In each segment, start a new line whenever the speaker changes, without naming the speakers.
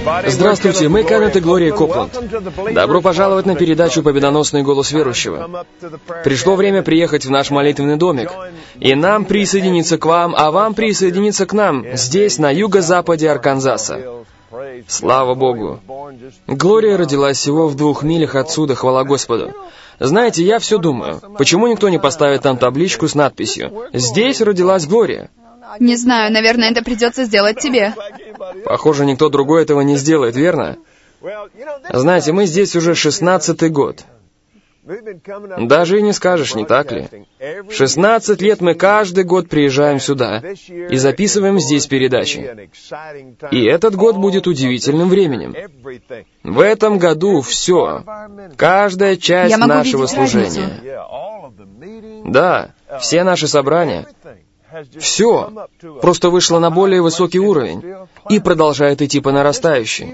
Здравствуйте, мы Кеннет и Глория Копланд. Добро пожаловать на передачу «Победоносный голос верующего». Пришло время приехать в наш молитвенный домик, и нам присоединиться к вам, а вам присоединиться к нам, здесь, на юго-западе Арканзаса. Слава Богу! Глория родилась всего в 2 милях отсюда, хвала Господу. Знаете, я все думаю, почему никто не поставит там табличку с надписью «Здесь родилась Глория».
Не знаю, наверное, это придется сделать тебе.
Похоже, никто другой этого не сделает, верно? Знаете, мы здесь уже 16-й год. Даже и не скажешь, не так ли? 16 лет мы каждый год приезжаем сюда и записываем здесь передачи. И этот год будет удивительным временем. В этом году все, каждая часть нашего служения. Да, все наши собрания. Все просто вышло на более высокий уровень и продолжает идти по нарастающей.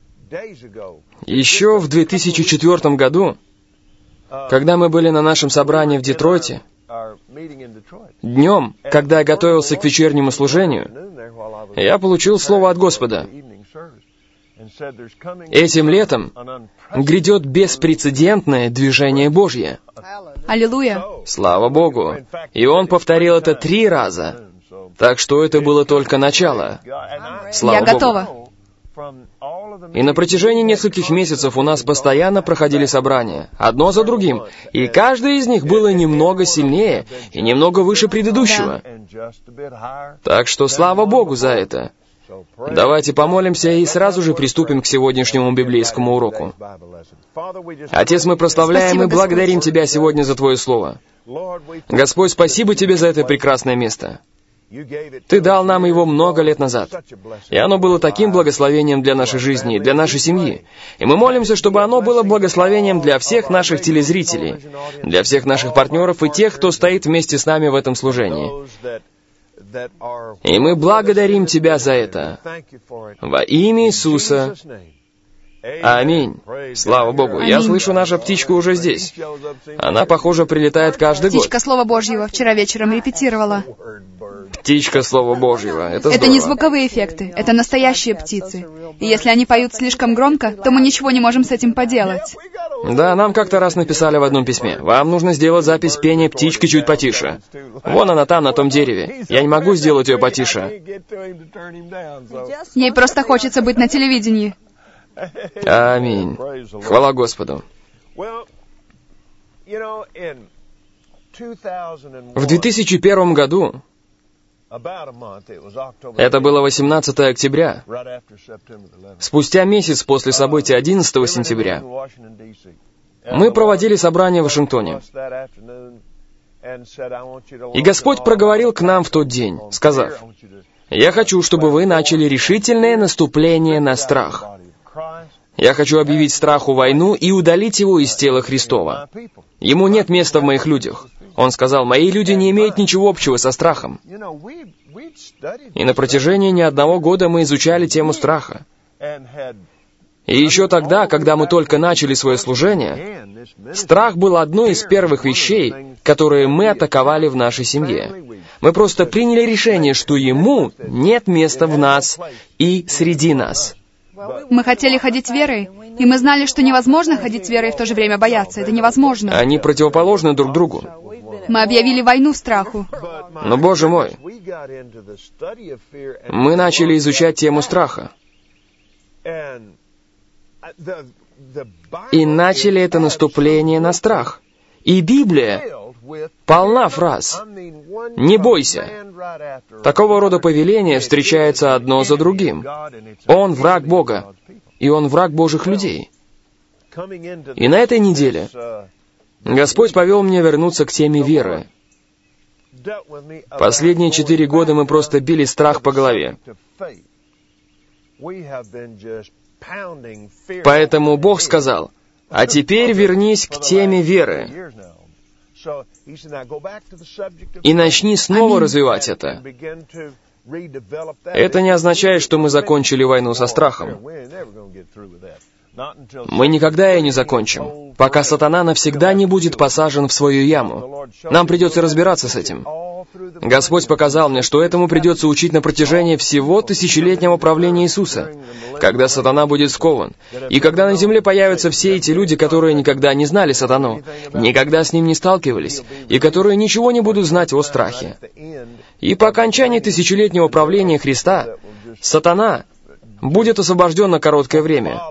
Еще в 2004 году, когда мы были на нашем собрании в Детройте, днем, когда я готовился к вечернему служению, я получил слово от Господа. Этим летом грядет беспрецедентное движение Божье.
Аллилуйя!
Слава Богу! И он повторил это 3 раза. Так что это было только начало. Слава
Я готова.
Богу! И на протяжении нескольких месяцев у нас постоянно проходили собрания, одно за другим, и каждое из них было немного сильнее и немного выше предыдущего. Так что слава Богу за это. Давайте помолимся и сразу же приступим к сегодняшнему библейскому уроку. Отец, мы прославляем и благодарим Тебя сегодня за Твое Слово. Господь, спасибо Тебе за это прекрасное место. Ты дал нам его много лет назад, и оно было таким благословением для нашей жизни и для нашей семьи. И мы молимся, чтобы оно было благословением для всех наших телезрителей, для всех наших партнеров и тех, кто стоит вместе с нами в этом служении. И мы благодарим Тебя за это. Во имя Иисуса. Аминь. Слава Богу. Я слышу, наша птичка уже здесь. Она, похоже, прилетает каждый год.
Птичка Слова Божьего вчера вечером репетировала.
Птичка Слова Божьего. Это здорово.
Это не звуковые эффекты, это настоящие птицы. И если они поют слишком громко, то мы ничего не можем с этим поделать.
Да, нам как-то раз написали в одном письме. Вам нужно сделать запись пения птички чуть потише. Вон она там, на том дереве. Я не могу сделать ее потише.
Ей просто хочется быть на телевидении.
Аминь. Хвала Господу. В 2001 году, это было 18 октября, спустя месяц после событий 11 сентября, мы проводили собрание в Вашингтоне. И Господь проговорил к нам в тот день, сказав: «Я хочу, чтобы вы начали решительное наступление на страх. Я хочу объявить страху войну и удалить его из тела Христова. Ему нет места в моих людях». Он сказал: «Мои люди не имеют ничего общего со страхом». И на протяжении не одного года мы изучали тему страха. И еще тогда, когда мы только начали свое служение, страх был одной из первых вещей, которые мы атаковали в нашей семье. Мы просто приняли решение, что ему нет места в нас и среди нас.
Мы хотели ходить верой, и мы знали, что невозможно ходить верой и в то же время бояться. Это невозможно.
Они противоположны друг другу.
Мы объявили войну страху.
Но, Боже мой, мы начали изучать тему страха. И начали это наступление на страх. И Библия полна фраз «Не бойся». Такого рода повеления встречаются одно за другим. Он враг Бога, и он враг Божьих людей. И на этой неделе Господь повел меня вернуться к теме веры. Последние 4 года мы просто били страх по голове. Поэтому Бог сказал: «А теперь вернись к теме веры и начни снова развивать это». Это не означает, что мы закончили войну со страхом. Мы никогда ее не закончим, пока сатана навсегда не будет посажен в свою яму. Нам придется разбираться с этим. Господь показал мне, что этому придется учить на протяжении всего тысячелетнего правления Иисуса, когда сатана будет скован, и когда на земле появятся все эти люди, которые никогда не знали сатану, никогда с ним не сталкивались, и которые ничего не будут знать о страхе. И по окончании тысячелетнего правления Христа, сатана будет освобожден на короткое время.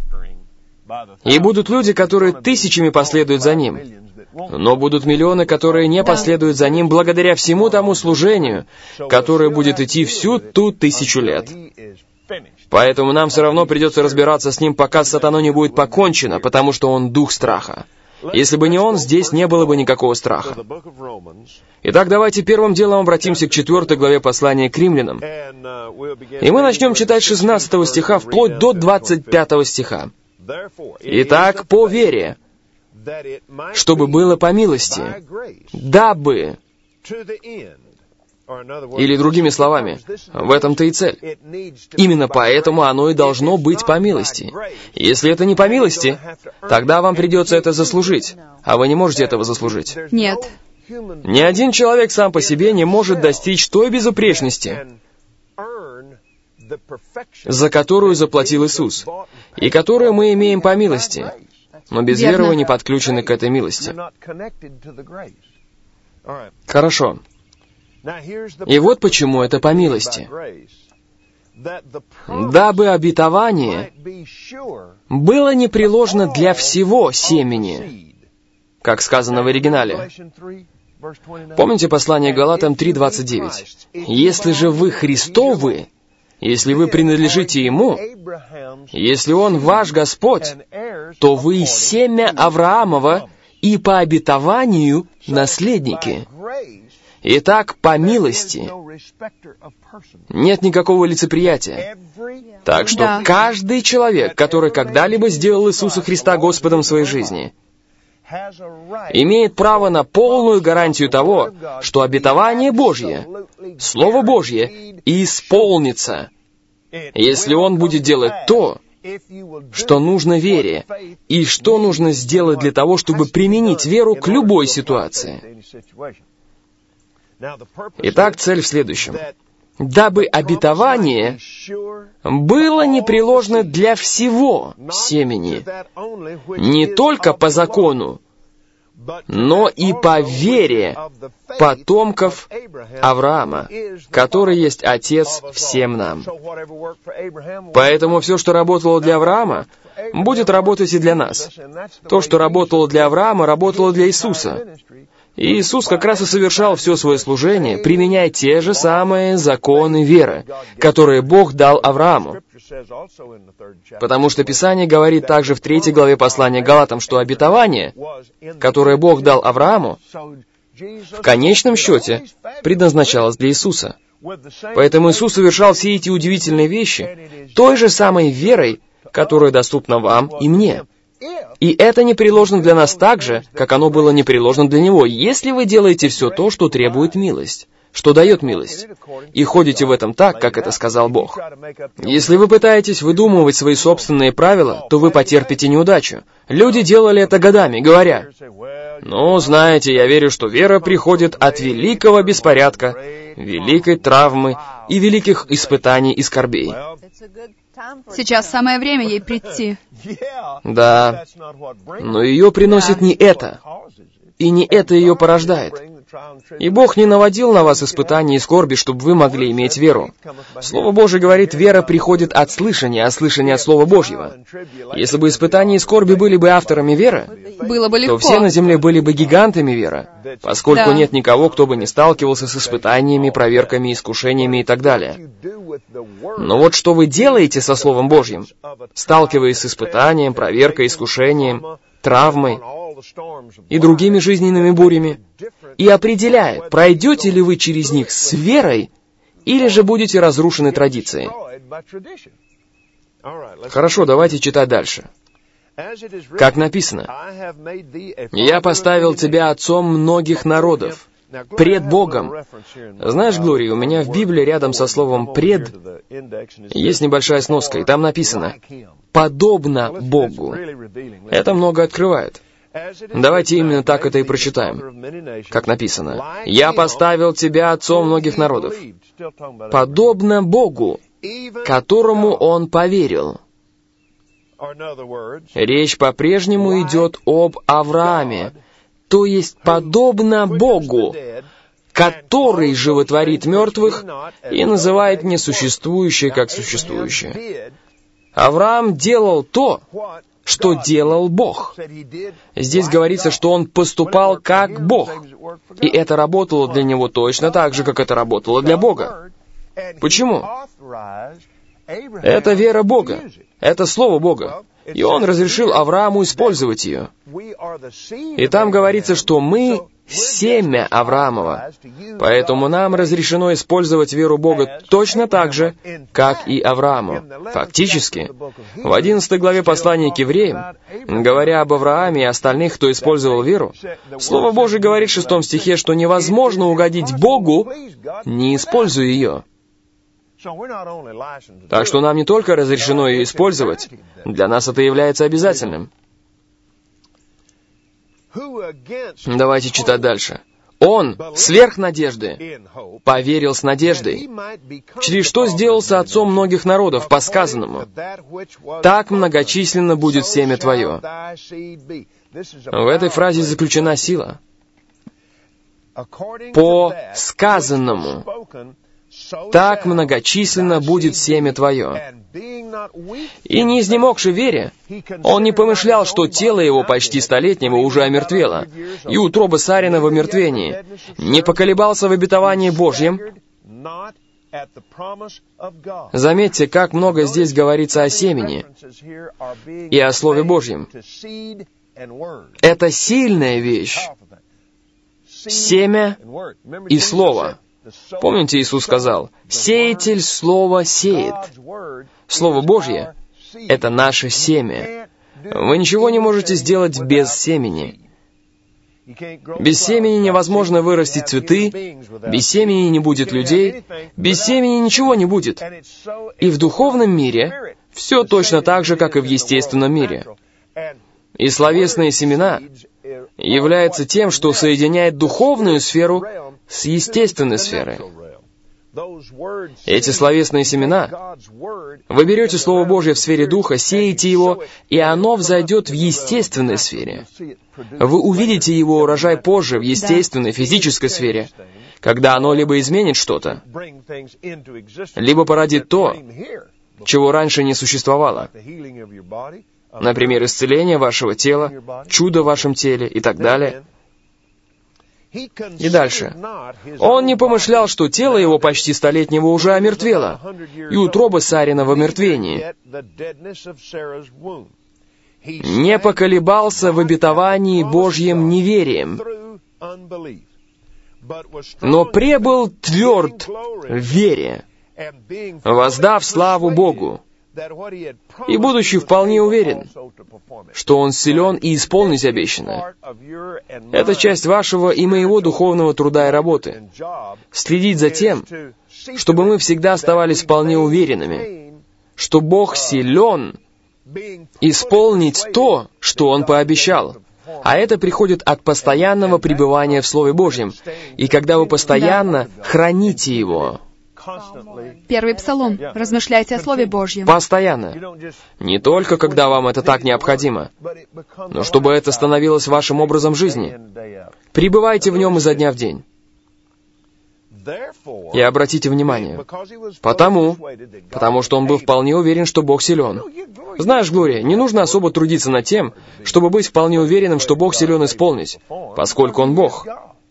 И будут люди, которые тысячами последуют за ним. Но будут миллионы, которые не последуют за ним благодаря всему тому служению, которое будет идти всю ту 1000 лет. Поэтому нам все равно придется разбираться с ним, пока с сатаной не будет покончено, потому что он дух страха. Если бы не он, здесь не было бы никакого страха. Итак, давайте первым делом обратимся к 4 главе послания к римлянам. И мы начнем читать 16 стиха вплоть до 25 стиха. Итак, по вере, чтобы было по милости, дабы, или другими словами, в этом-то и цель. Именно поэтому оно и должно быть по милости. Если это не по милости, тогда вам придется это заслужить, а вы не можете этого заслужить.
Нет.
Ни один человек сам по себе не может достичь той безупречности, за которую заплатил Иисус, и которую мы имеем по милости. Но без веры вы не подключены к этой милости. Хорошо. И вот почему это по милости. Дабы обетование было непреложно для всего семени, как сказано в оригинале. Помните послание Галатам 3:29? «Если же вы Христовы, если вы принадлежите Ему, если Он ваш Господь, то вы семя Авраамова и по обетованию наследники». Итак, по милости. Нет никакого лицеприятия. Так что каждый человек, который когда-либо сделал Иисуса Христа Господом своей жизни, имеет право на полную гарантию того, что обетование Божье, Слово Божье, исполнится, если он будет делать то, что нужно вере, и что нужно сделать для того, чтобы применить веру к любой ситуации. Итак, цель в следующем. Дабы обетование было непреложно для всего семени, не только по закону, но и по вере потомков Авраама, который есть Отец всем нам. Поэтому все, что работало для Авраама, будет работать и для нас. То, что работало для Авраама, работало для Иисуса. И Иисус как раз и совершал все свое служение, применяя те же самые законы веры, которые Бог дал Аврааму. Потому что Писание говорит также в 3 главе послания Галатам, что обетование, которое Бог дал Аврааму, в конечном счете предназначалось для Иисуса. Поэтому Иисус совершал все эти удивительные вещи той же самой верой, которая доступна вам и мне. И это непреложно для нас так же, как оно было непреложно для Него, если вы делаете все то, что требует милость, что дает милость, и ходите в этом так, как это сказал Бог. Если вы пытаетесь выдумывать свои собственные правила, то вы потерпите неудачу. Люди делали это годами, говоря: «Ну, знаете, я верю, что вера приходит от великого беспорядка, великой травмы и великих испытаний и скорбей».
Сейчас самое время ей прийти.
Да, но ее приносит не это, и не это ее порождает. И Бог не наводил на вас испытания и скорби, чтобы вы могли иметь веру. Слово Божие говорит, вера приходит от слышания, а слышание от Слова Божьего. Если бы испытания и скорби были бы авторами веры,
было бы легко,
то все на земле были бы гигантами веры, поскольку нет никого, кто бы не сталкивался с испытаниями, проверками, искушениями и так далее. Но вот что вы делаете со Словом Божьим, сталкиваясь с испытанием, проверкой, искушением, травмой и другими жизненными бурями, и определяя, пройдете ли вы через них с верой, или же будете разрушены традицией. Хорошо, давайте читать дальше. Как написано: «Я поставил тебя отцом многих народов, пред Богом. Знаешь, Глория, у меня в Библии рядом со словом «пред» есть небольшая сноска, и там написано «подобно Богу». Это много открывает. Давайте именно так это и прочитаем, как написано. «Я поставил тебя отцом многих народов, подобно Богу, которому он поверил». Речь по-прежнему идет об Аврааме, то есть подобно Богу, который животворит мертвых и называет несуществующее как существующее. Авраам делал то, что делал Бог. Здесь говорится, что он поступал как Бог, и это работало для него точно так же, как это работало для Бога. Почему? Это вера Бога, это Слово Бога, и Он разрешил Аврааму использовать ее. И там говорится, что мы семя Авраамова, поэтому нам разрешено использовать веру Бога точно так же, как и Аврааму. Фактически, в 11 главе послания к евреям, говоря об Аврааме и остальных, кто использовал веру, Слово Божие говорит в 6 стихе, что невозможно угодить Богу, не используя ее. Так что нам не только разрешено ее использовать, для нас это является обязательным. Давайте читать дальше. Он, сверх надежды, поверил с надеждой, через что сделался отцом многих народов, по сказанному: «Так многочисленно будет семя твое». В этой фразе заключена сила. По сказанному. «Так многочисленно будет семя твое». И не изнемогши в вере, он не помышлял, что тело его почти столетнего уже омертвело, и утроба Сарина в омертвении, не поколебался в обетовании Божьем. Заметьте, как много здесь говорится о семени и о Слове Божьем. Это сильная вещь. Семя и Слово. Помните, Иисус сказал: «Сеятель Слово сеет». Слово Божье — это наше семя. Вы ничего не можете сделать без семени. Без семени невозможно вырастить цветы, без семени не будет людей, без семени ничего не будет. И в духовном мире все точно так же, как и в естественном мире. И словесные семена являются тем, что соединяет духовную сферу с естественной сферой. Эти словесные семена, вы берете Слово Божье в сфере Духа, сеете его, и оно взойдет в естественной сфере. Вы увидите его урожай позже в естественной, физической сфере, когда оно либо изменит что-то, либо породит то, чего раньше не существовало. Например, исцеление вашего тела, чудо в вашем теле и так далее. И дальше. Он не помышлял, что тело его почти столетнего уже омертвело, и утроба Сарина в омертвении. Не поколебался в обетовании Божьем неверием, но пребыл тверд в вере, воздав славу Богу, и будучи вполне уверен, что он силен и исполнить обещанное. Это часть вашего и моего духовного труда и работы. Следить за тем, чтобы мы всегда оставались вполне уверенными, что Бог силен исполнить то, что Он пообещал. А это приходит от постоянного пребывания в Слове Божьем. И когда вы постоянно храните Его.
Первый Псалом. Размышляйте о Слове Божьем.
Постоянно. Не только, когда вам это так необходимо, но чтобы это становилось вашим образом жизни. Пребывайте в нем изо дня в день. И обратите внимание, потому что он был вполне уверен, что Бог силен. Знаешь, Глория, не нужно особо трудиться над тем, чтобы быть вполне уверенным, что Бог силен исполнить, поскольку Он Бог.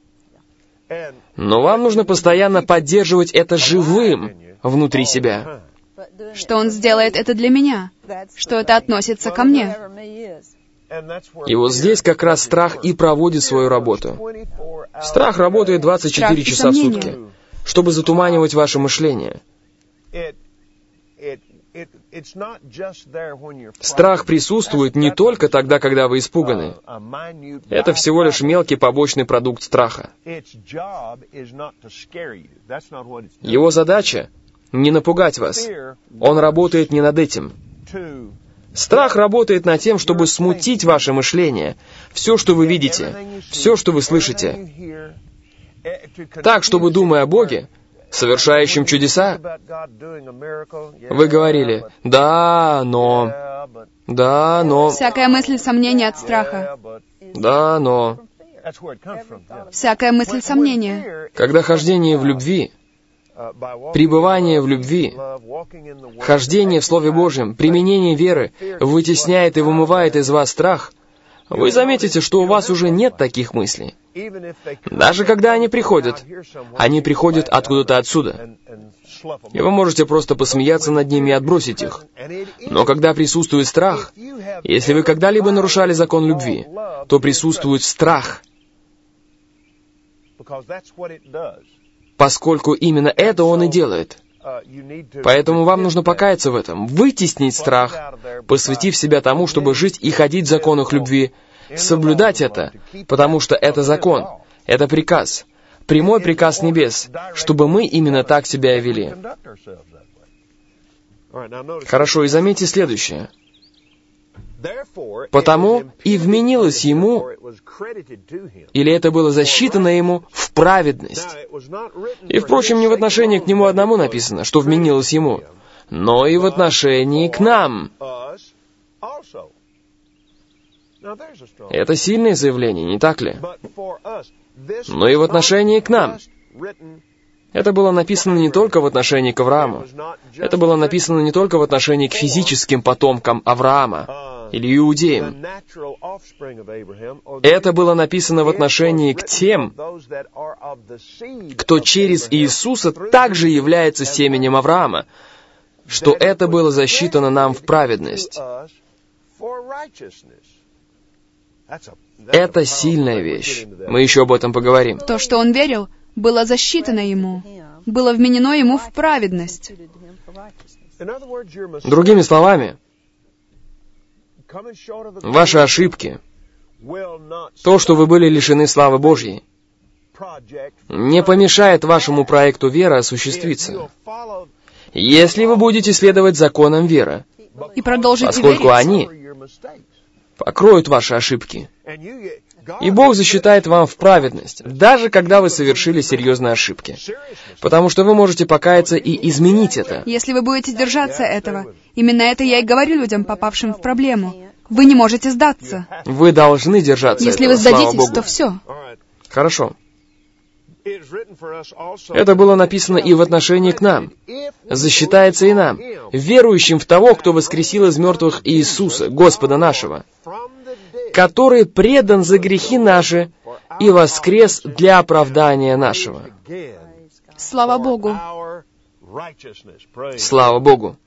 Но вам нужно постоянно поддерживать это живым внутри себя.
Что Он сделает это для меня, что это относится ко мне.
И вот здесь как раз страх и проводит свою работу. Страх работает 24 часа в сутки, чтобы затуманивать ваше мышление. Страх присутствует не только тогда, когда вы испуганы. Это всего лишь мелкий побочный продукт страха. Его задача — не напугать вас. Он работает не над этим. Страх работает над тем, чтобы смутить ваше мышление, все, что вы видите, все, что вы слышите. Так, чтобы, думая о Боге, совершающим чудеса, вы говорили: «Да, но... Да, но...»
Всякая мысль сомнения от страха.
«Да, но...»
Всякая мысль сомнения.
Когда хождение в любви, пребывание в любви, хождение в Слове Божьем, применение веры вытесняет и вымывает из вас страх, вы заметите, что у вас уже нет таких мыслей. Даже когда они приходят откуда-то отсюда. И вы можете просто посмеяться над ними и отбросить их. Но когда присутствует страх, если вы когда-либо нарушали закон любви, то присутствует страх. Поскольку именно это он и делает. Поэтому вам нужно покаяться в этом, вытеснить страх, посвятив себя тому, чтобы жить и ходить в законах любви, соблюдать это, потому что это закон, это приказ, прямой приказ небес, чтобы мы именно так себя и вели. Хорошо, и заметьте следующее. Потому и вменилось ему, или это было засчитано ему, в праведность. И, впрочем, не в отношении к нему одному написано, что вменилось ему, но и в отношении к нам. Это сильное заявление, не так ли? Но и в отношении к нам. Это было написано не только в отношении к Аврааму. Это было написано не только в отношении к физическим потомкам Авраама или иудеям. Это было написано в отношении к тем, кто через Иисуса также является семенем Авраама, что это было засчитано нам в праведность. Это сильная вещь. Мы еще об этом поговорим.
То, что он верил, было засчитано ему, было вменено ему в праведность.
Другими словами, ваши ошибки, то, что вы были лишены славы Божьей, не помешает вашему проекту веры осуществиться, если вы будете следовать законам веры,
И продолжите
поскольку
верить.
они покроют ваши ошибки. И Бог засчитает вам в праведность, даже когда вы совершили серьезные ошибки. Потому что вы можете покаяться и изменить это.
Если вы будете держаться этого, именно это я и говорю людям, попавшим в проблему. Вы не можете сдаться.
Вы должны держаться
Если
этого,
вы
слава
сдадитесь,
Богу.
то все.
Хорошо. Это было написано и в отношении к нам. Засчитается и нам, верующим в того, кто воскресил из мертвых Иисуса, Господа нашего, который предан за грехи наши и воскрес для оправдания нашего.
Слава Богу.
Слава Богу.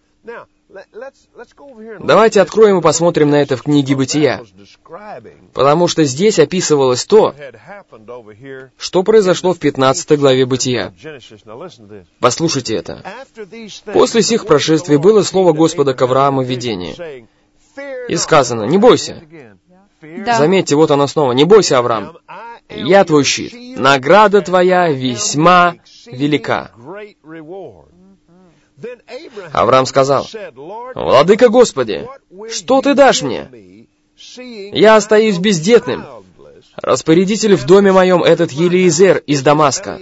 Давайте откроем и посмотрим на это в книге Бытия, потому что здесь описывалось то, что произошло в 15 главе Бытия. Послушайте это. «После сих прошествий было слово Господа к Аврааму в видении. И сказано: не бойся».
Да.
Заметьте, вот оно снова. «Не бойся, Авраам, я твой щит, награда твоя весьма велика». Авраам сказал: «Владыка Господи, что ты дашь мне? Я остаюсь бездетным. Распорядитель в доме моем этот Елиезер из Дамаска».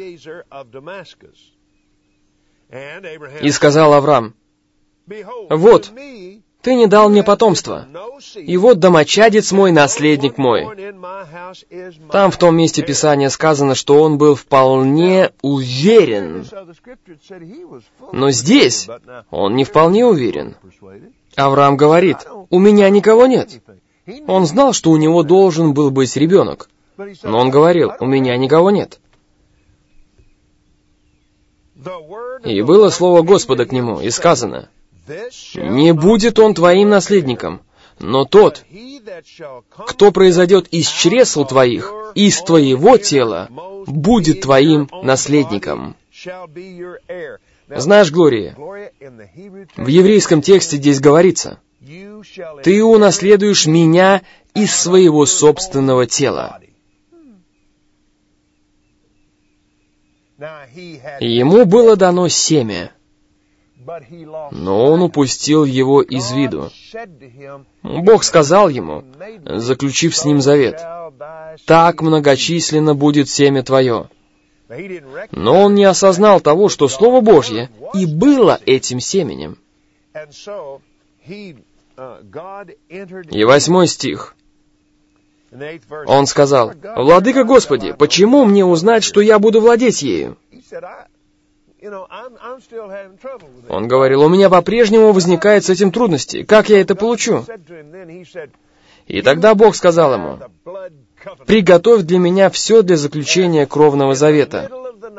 И сказал Авраам: «Вот, ты не дал мне потомства, и вот домочадец мой, наследник мой». Там в том месте Писания сказано, что он был вполне уверен. Но здесь он не вполне уверен. Авраам говорит: «У меня никого нет». Он знал, что у него должен был быть ребенок. Но он говорил: «У меня никого нет». И было слово Господа к нему, и сказано: «Не будет он твоим наследником, но тот, кто произойдет из чресл твоих, из твоего тела, будет твоим наследником». Знаешь, Глория, в еврейском тексте здесь говорится: «Ты унаследуешь меня из своего собственного тела». Ему было дано семя, но он упустил его из виду. Бог сказал ему, заключив с ним завет: «Так многочисленно будет семя твое». Но он не осознал того, что Слово Божье и было этим семенем. И 8 стих. Он сказал: «Владыка Господи, почему мне узнать, что я буду владеть ею?» Он говорил: «У меня по-прежнему возникают с этим трудности. Как я это получу?» И тогда Бог сказал ему: «Приготовь для меня все для заключения кровного завета».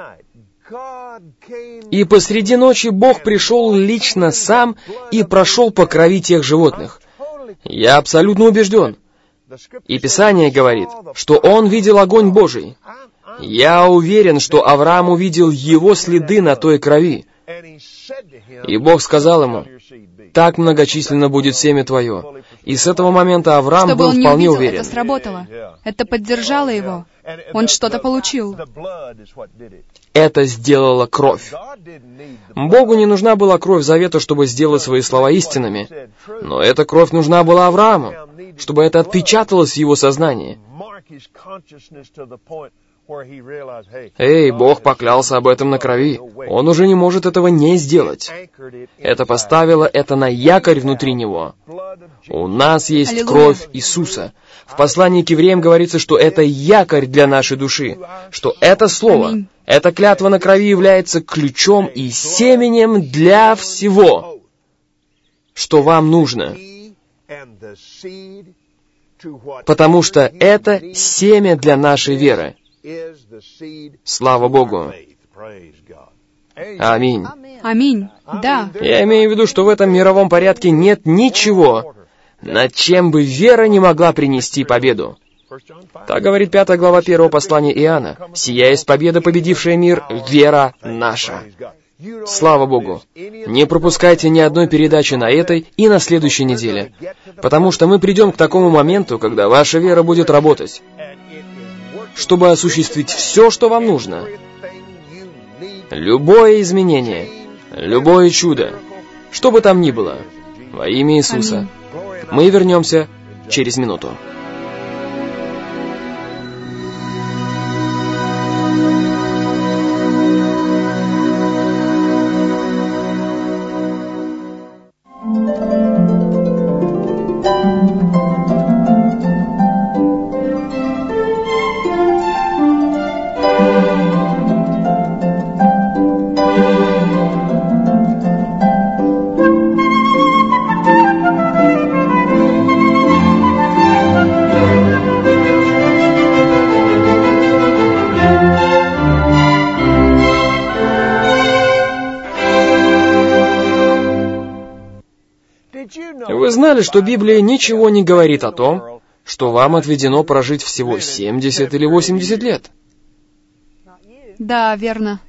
И посреди ночи Бог пришел лично сам и прошел по крови тех животных. Я абсолютно убежден. И Писание говорит, что он видел огонь Божий. Я уверен, что Авраам увидел его следы на той крови. И Бог сказал ему: «Так многочисленно будет семя твое». И с этого момента Авраам был вполне уверен.
Это сработало. Это поддержало его. Он что-то получил.
Это сделала кровь. Богу не нужна была кровь завета, чтобы сделать свои слова истинными. Но эта кровь нужна была Аврааму, чтобы это отпечаталось в его сознании. Эй, Бог поклялся об этом на крови. Он уже не может этого не сделать. Это поставило это на якорь внутри него. У нас есть кровь Иисуса. В послании к евреям говорится, что это якорь для нашей души, что это слово, эта клятва на крови является ключом и семенем для всего, что вам нужно. Потому что это семя для нашей веры. Слава Богу. Аминь.
Аминь. Да.
Я имею в виду, что в этом мировом порядке нет ничего, над чем бы вера не могла принести победу. Так говорит 5 глава 1 послания Иоанна. «Сия есть победа, победившая мир, вера наша». Слава Богу! Не пропускайте ни одной передачи на этой и на следующей неделе, потому что мы придем к такому моменту, когда ваша вера будет работать, чтобы осуществить все, что вам нужно. Любое изменение, любое чудо, что бы там ни было, во имя Иисуса. Мы вернемся через минуту. Вы знали, что Библия ничего не говорит о том, что вам отведено прожить всего 70 или 80 лет?
Да, верно.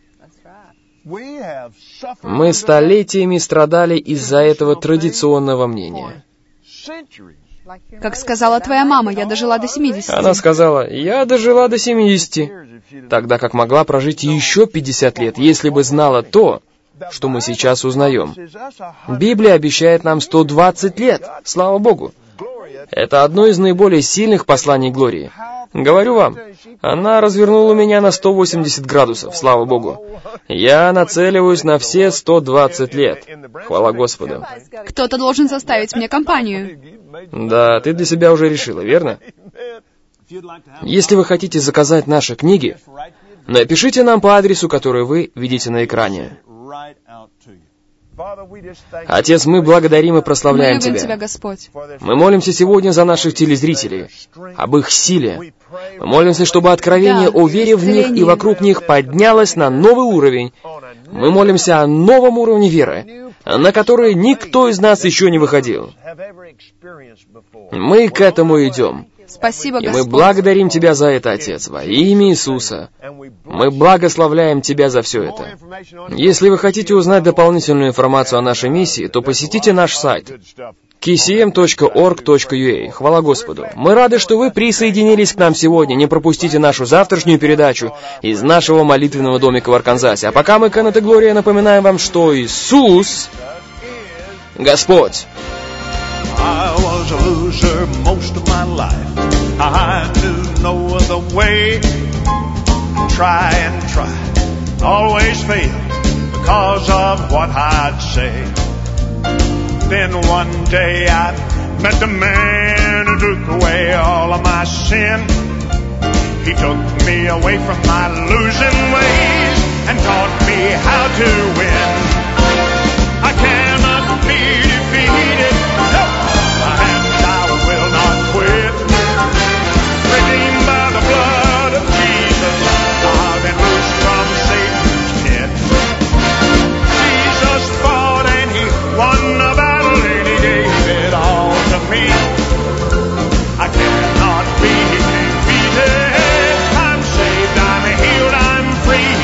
Мы столетиями страдали из-за этого традиционного мнения.
Как сказала твоя мама, я дожила до 70.
Она сказала: «Я дожила до 70», тогда как могла прожить еще 50 лет, если бы знала то, что мы сейчас узнаем. Библия обещает нам 120 лет, слава Богу. Это одно из наиболее сильных посланий Глории. Говорю вам, она развернула меня на 180 градусов, слава Богу. Я нацеливаюсь на все 120 лет. Хвала Господу.
Кто-то должен составить мне компанию.
Да, ты для себя уже решила, верно? Если вы хотите заказать наши книги, напишите нам по адресу, который вы видите на экране. Отец, мы благодарим и прославляем Тебя.
Господь.
Мы молимся сегодня за наших телезрителей, об их силе. Мы молимся, чтобы откровение о вере в них и вокруг них поднялось на новый уровень. Мы молимся о новом уровне веры, на который никто из нас еще не выходил. Мы к этому идем.
Спасибо,
И мы
Господь.
благодарим Тебя за это, Отец, во имя Иисуса. Мы благословляем Тебя за все это. Если вы хотите узнать дополнительную информацию о нашей миссии, то посетите наш сайт kcm.org.ua. Хвала Господу. Мы рады, что вы присоединились к нам сегодня. Не пропустите нашу завтрашнюю передачу из нашего молитвенного домика в Арканзасе. А пока мы, Кеннет и Глория, напоминаем вам, что Иисус Господь.
I was a loser most of my life. I knew no other way. Try and try, always fail because of what I'd say. Then one day I met the man who took away all of my sin. He took me away from my losing ways and taught me how to win. I cannot be defeated. No. And I will not quit. Redeemed by the blood of Jesus, I've been loosed from Satan's pit. Jesus fought and He won the battle and He gave it all to me. I cannot be defeated. I'm saved, I'm healed, I'm free.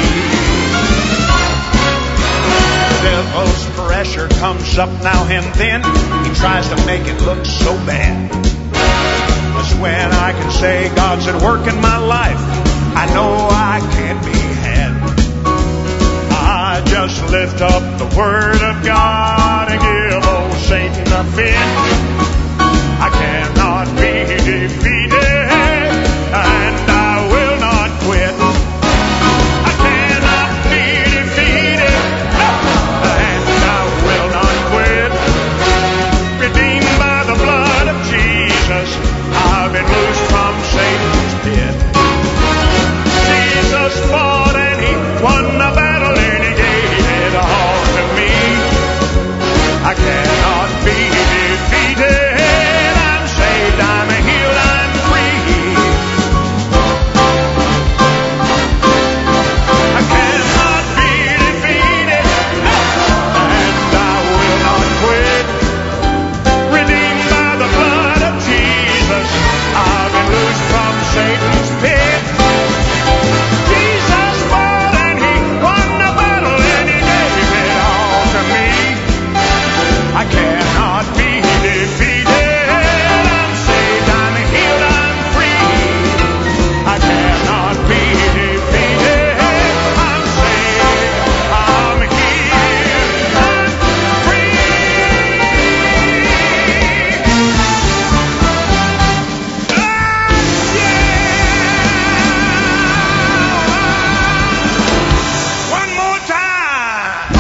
The devil's pressure comes up now and then. He tries to make it look so bad. That's when I can say God's at work in my life. I know I can't be had. I just lift up the Word of God and give old Satan a fit. I cannot be defeated, and I will not quit. I cannot be defeated, and I will not quit. Redeemed by the blood of Jesus, I've been loosed from Satan's pit. Jesus fought and He won the battle and He gave it all to me. I cannot be defeated. I'm saved, I'm healed, I'm free. I cannot be defeated, and I will not quit. Redeemed by the blood of Jesus, I've been loosed from Satan's pit. Jesus fought and He won the battle and He gave it all to me. I cannot be defeated. I'm saved, I'm healed, I'm free. I cannot be defeated. I'm saved, I'm healed, I'm free. One more time.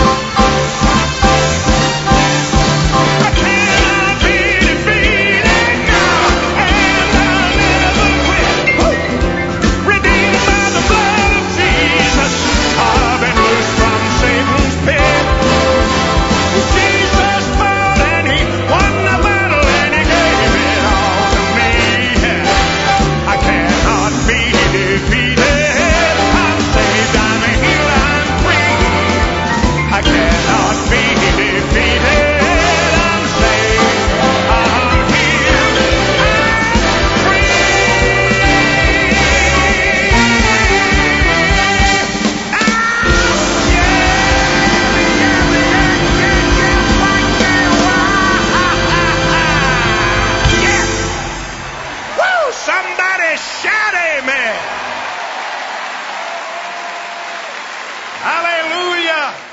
I cannot be defeated now, and I'll never quit. Redeemed by the blood of Jesus, I've been loosed from Satan's pit. Jesus fought and He won the battle and He gave it all to me. I cannot be defeated. I'm saved, I'm healed, I'm free. I cannot be defeated. I'm saved, I'm healed, I'm free. Yeah. Woo! Somebody shout amen. Hallelujah.